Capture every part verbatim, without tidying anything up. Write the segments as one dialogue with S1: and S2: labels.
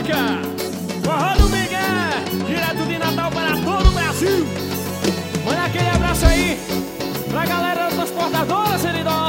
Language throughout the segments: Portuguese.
S1: toca! Forró do Miguel, direto de Natal para todo o Brasil. Manda aquele abraço aí pra galera das transportadoras, Seridó.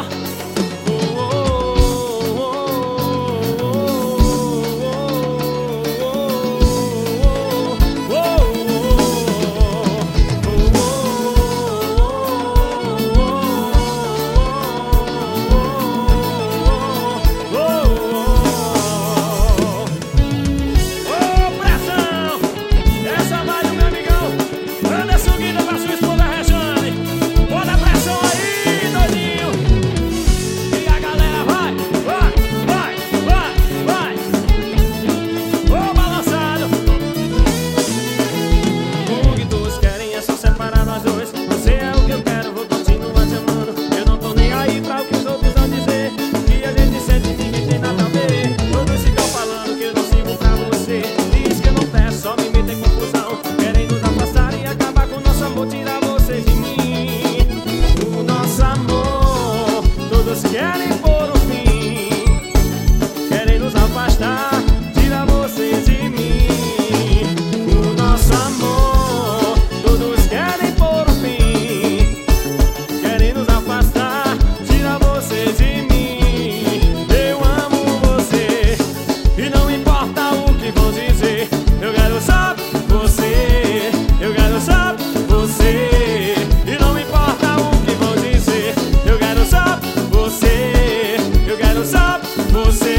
S1: Querem pôr um fim, querem nos afastar, tira vocês de mim. O nosso amor, todos querem pôr um fim, querem nos afastar, tira vocês de mim. Eu amo você e não importa o que vão dizer. Eu quero só você, eu quero só você e não importa o que vão dizer. Eu quero só você, eu quero só você.